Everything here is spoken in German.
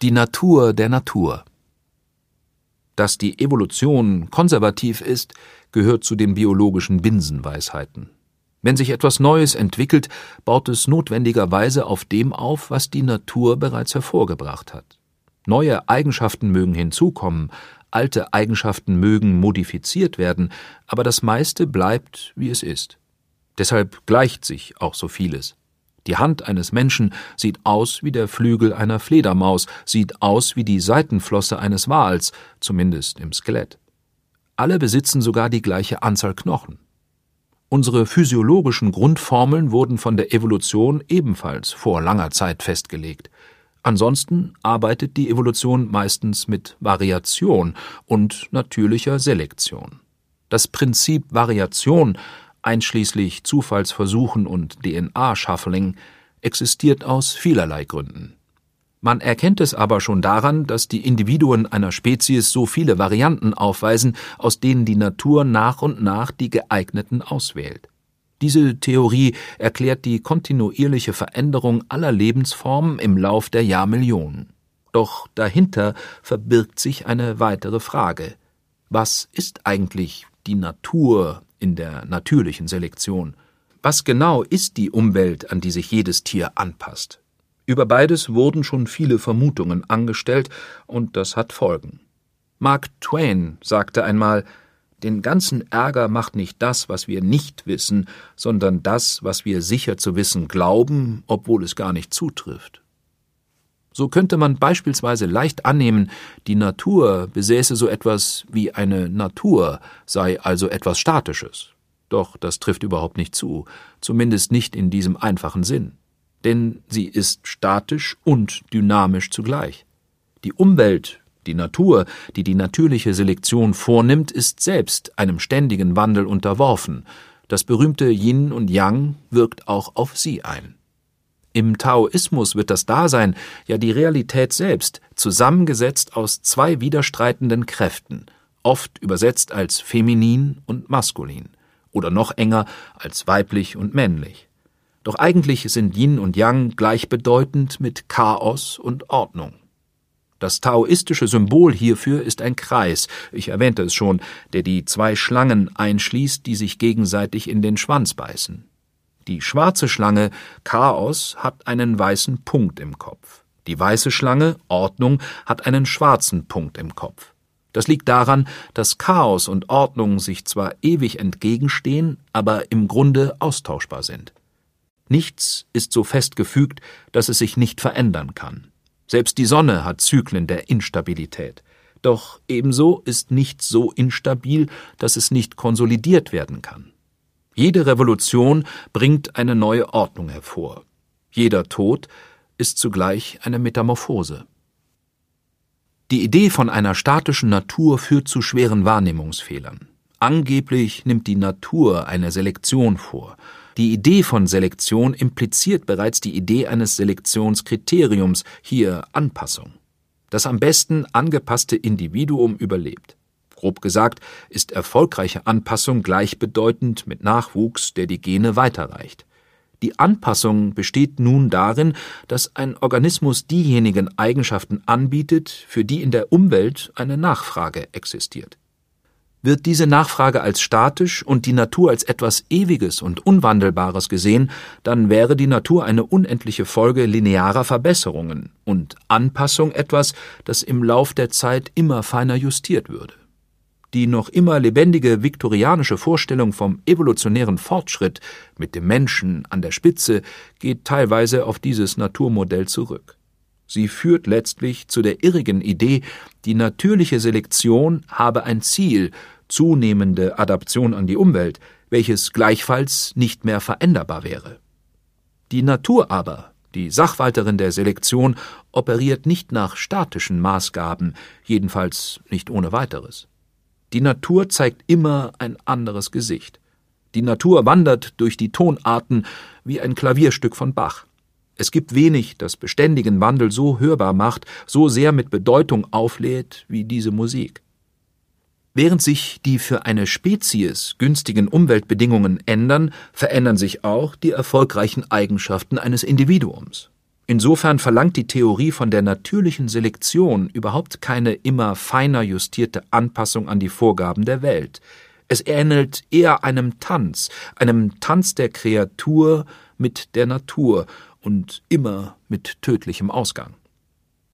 Die Natur der Natur. Dass die Evolution konservativ ist, gehört zu den biologischen Binsenweisheiten. Wenn sich etwas Neues entwickelt, baut es notwendigerweise auf dem auf, was die Natur bereits hervorgebracht hat. Neue Eigenschaften mögen hinzukommen, alte Eigenschaften mögen modifiziert werden, aber das meiste bleibt, wie es ist. Deshalb gleicht sich auch so vieles. Die Hand eines Menschen sieht aus wie der Flügel einer Fledermaus, sieht aus wie die Seitenflosse eines Wals, zumindest im Skelett. Alle besitzen sogar die gleiche Anzahl Knochen. Unsere physiologischen Grundformeln wurden von der Evolution ebenfalls vor langer Zeit festgelegt. Ansonsten arbeitet die Evolution meistens mit Variation und natürlicher Selektion. Das Prinzip Variation, einschließlich Zufallsversuchen und DNA-Shuffling, existiert aus vielerlei Gründen. Man erkennt es aber schon daran, dass die Individuen einer Spezies so viele Varianten aufweisen, aus denen die Natur nach und nach die geeigneten auswählt. Diese Theorie erklärt die kontinuierliche Veränderung aller Lebensformen im Lauf der Jahrmillionen. Doch dahinter verbirgt sich eine weitere Frage. Was ist eigentlich die Natur in der natürlichen Selektion? Was genau ist die Umwelt, an die sich jedes Tier anpasst? Über beides wurden schon viele Vermutungen angestellt, und das hat Folgen. Mark Twain sagte einmal: Den ganzen Ärger macht nicht das, was wir nicht wissen, sondern das, was wir sicher zu wissen glauben, obwohl es gar nicht zutrifft. So könnte man beispielsweise leicht annehmen, die Natur besäße so etwas wie eine Natur, sei also etwas Statisches. Doch das trifft überhaupt nicht zu, zumindest nicht in diesem einfachen Sinn. Denn sie ist statisch und dynamisch zugleich. Die Umwelt, die Natur, die die natürliche Selektion vornimmt, ist selbst einem ständigen Wandel unterworfen. Das berühmte Yin und Yang wirkt auch auf sie ein. Im Taoismus wird das Dasein, ja die Realität selbst, zusammengesetzt aus zwei widerstreitenden Kräften, oft übersetzt als feminin und maskulin oder noch enger als weiblich und männlich. Doch eigentlich sind Yin und Yang gleichbedeutend mit Chaos und Ordnung. Das taoistische Symbol hierfür ist ein Kreis, ich erwähnte es schon, der die zwei Schlangen einschließt, die sich gegenseitig in den Schwanz beißen. Die schwarze Schlange, Chaos, hat einen weißen Punkt im Kopf. Die weiße Schlange, Ordnung, hat einen schwarzen Punkt im Kopf. Das liegt daran, dass Chaos und Ordnung sich zwar ewig entgegenstehen, aber im Grunde austauschbar sind. Nichts ist so festgefügt, dass es sich nicht verändern kann. Selbst die Sonne hat Zyklen der Instabilität. Doch ebenso ist nichts so instabil, dass es nicht konsolidiert werden kann. Jede Revolution bringt eine neue Ordnung hervor. Jeder Tod ist zugleich eine Metamorphose. Die Idee von einer statischen Natur führt zu schweren Wahrnehmungsfehlern. Angeblich nimmt die Natur eine Selektion vor. Die Idee von Selektion impliziert bereits die Idee eines Selektionskriteriums, hier Anpassung. Das am besten angepasste Individuum überlebt. Grob gesagt ist erfolgreiche Anpassung gleichbedeutend mit Nachwuchs, der die Gene weiterreicht. Die Anpassung besteht nun darin, dass ein Organismus diejenigen Eigenschaften anbietet, für die in der Umwelt eine Nachfrage existiert. Wird diese Nachfrage als statisch und die Natur als etwas Ewiges und Unwandelbares gesehen, dann wäre die Natur eine unendliche Folge linearer Verbesserungen und Anpassung etwas, das im Lauf der Zeit immer feiner justiert würde. Die noch immer lebendige viktorianische Vorstellung vom evolutionären Fortschritt mit dem Menschen an der Spitze geht teilweise auf dieses Naturmodell zurück. Sie führt letztlich zu der irrigen Idee, die natürliche Selektion habe ein Ziel, zunehmende Adaption an die Umwelt, welches gleichfalls nicht mehr veränderbar wäre. Die Natur aber, die Sachwalterin der Selektion, operiert nicht nach statischen Maßgaben, jedenfalls nicht ohne weiteres. Die Natur zeigt immer ein anderes Gesicht. Die Natur wandert durch die Tonarten wie ein Klavierstück von Bach. Es gibt wenig, das beständigen Wandel so hörbar macht, so sehr mit Bedeutung auflädt wie diese Musik. Während sich die für eine Spezies günstigen Umweltbedingungen ändern, verändern sich auch die erfolgreichen Eigenschaften eines Individuums. Insofern verlangt die Theorie von der natürlichen Selektion überhaupt keine immer feiner justierte Anpassung an die Vorgaben der Welt. Es ähnelt eher einem Tanz der Kreatur mit der Natur und immer mit tödlichem Ausgang.